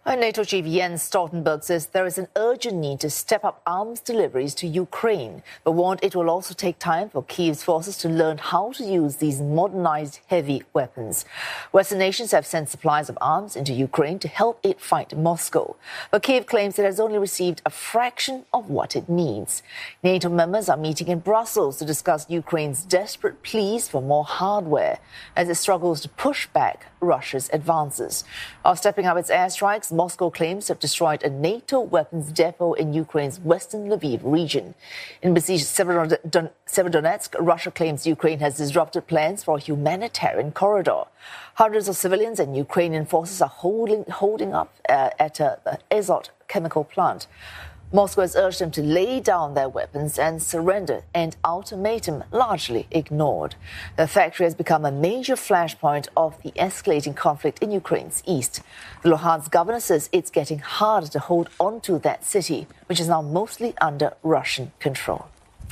NATO chief Jens Stoltenberg says there is an urgent need to step up arms deliveries to Ukraine, but warned it will also take time for Kyiv's forces to learn how to use these modernized heavy weapons. Western nations have sent supplies of arms into Ukraine to help it fight Moscow, but Kyiv claims it has only received a fraction of what it needs. NATO members are meeting in Brussels to discuss Ukraine's desperate pleas for more hardware as it struggles to push back Russia's advances. While stepping up its airstrikes, Moscow claims to have destroyed a NATO weapons depot in Ukraine's western Lviv region. In besieged Severodonetsk, Russia claims Ukraine has disrupted plans for a humanitarian corridor. Hundreds of civilians and Ukrainian forces are holding up at the Azot chemical plant. Moscow has urged them to lay down their weapons and surrender, and ultimatum largely ignored. The factory has become a major flashpoint of the escalating conflict in Ukraine's east. The Luhansk governor says it's getting harder to hold on to that city, which is now mostly under Russian control.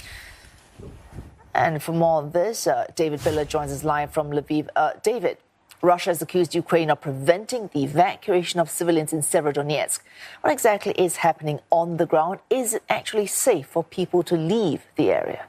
And for more on this, David Biller joins us live from Lviv. David, Russia has accused Ukraine of preventing the evacuation of civilians in Severodonetsk. What exactly is happening on the ground? Is it actually safe for people to leave the area?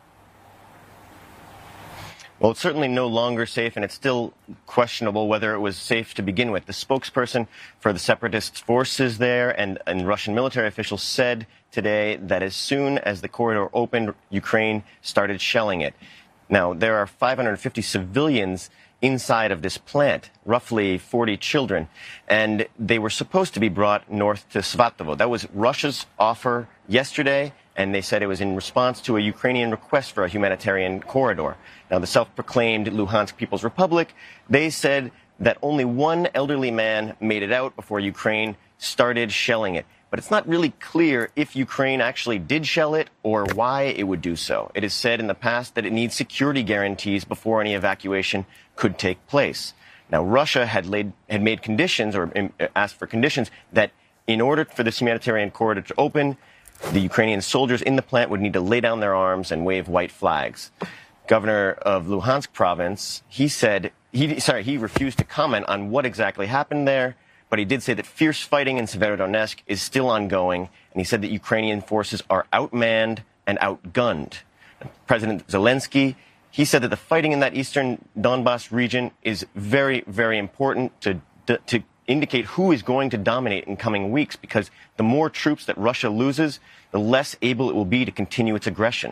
Well, it's certainly no longer safe, and it's still questionable whether it was safe to begin with. The spokesperson for the separatist forces there and Russian military officials said today that as soon as the corridor opened, Ukraine started shelling it. Now, there are 550 civilians inside of this plant, roughly 40 children, and they were supposed to be brought north to Svatovo. That was Russia's offer yesterday, and they said it was in response to a Ukrainian request for a humanitarian corridor. Now, the self-proclaimed Luhansk People's Republic, they said that only one elderly man made it out before Ukraine started shelling it. But it's not really clear if Ukraine actually did shell it or why it would do so. It is said in the past that it needs security guarantees before any evacuation could take place. Now, Russia had made conditions or asked for conditions that in order for this humanitarian corridor to open, the Ukrainian soldiers in the plant would need to lay down their arms and wave white flags. Governor of Luhansk province, he refused to comment on what exactly happened there. But he did say that fierce fighting in Severodonetsk is still ongoing, and he said that Ukrainian forces are outmanned and outgunned. President Zelensky, he said that the fighting in that eastern Donbas region is very, very important to indicate who is going to dominate in coming weeks, because the more troops that Russia loses, the less able it will be to continue its aggression.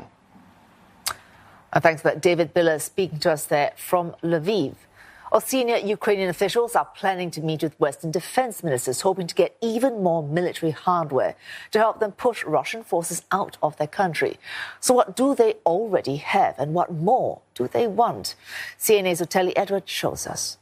Thanks for that, David Biller, speaking to us there from Lviv. Senior Ukrainian officials are planning to meet with Western defense ministers, hoping to get even more military hardware to help them push Russian forces out of their country. So what do they already have, and what more do they want? CNA's Otelli Edwards shows us.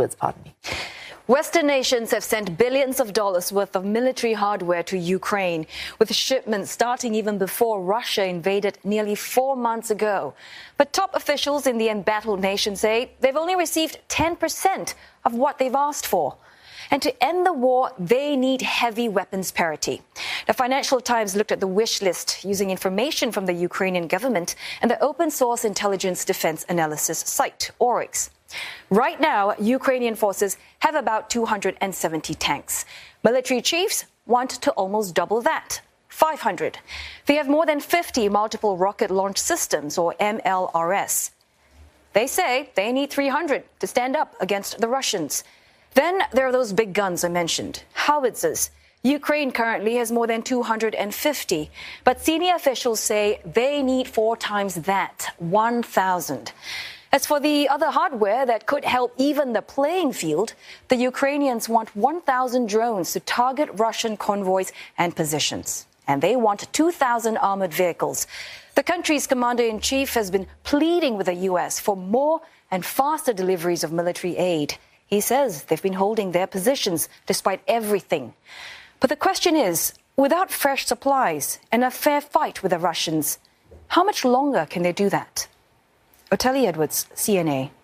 Western nations have sent billions of dollars worth of military hardware to Ukraine, with shipments starting even before Russia invaded nearly 4 months ago. But top officials in the embattled nation say they've only received 10% of what they've asked for. And to end the war, they need heavy weapons parity. The Financial Times looked at the wish list using information from the Ukrainian government and the open source intelligence defense analysis site, Oryx. Right now, Ukrainian forces have about 270 tanks. Military chiefs want to almost double that, 500. They have more than 50 multiple rocket launch systems, or MLRS. They say they need 300 to stand up against the Russians. Then there are those big guns I mentioned, howitzers. Ukraine currently has more than 250, but senior officials say they need 4 times that, 1,000. As for the other hardware that could help even the playing field, the Ukrainians want 1,000 drones to target Russian convoys and positions. And they want 2,000 armored vehicles. The country's commander-in-chief has been pleading with the U.S. for more and faster deliveries of military aid. He says they've been holding their positions despite everything. But the question is, without fresh supplies and a fair fight with the Russians, how much longer can they do that? Otelli Edwards, CNA.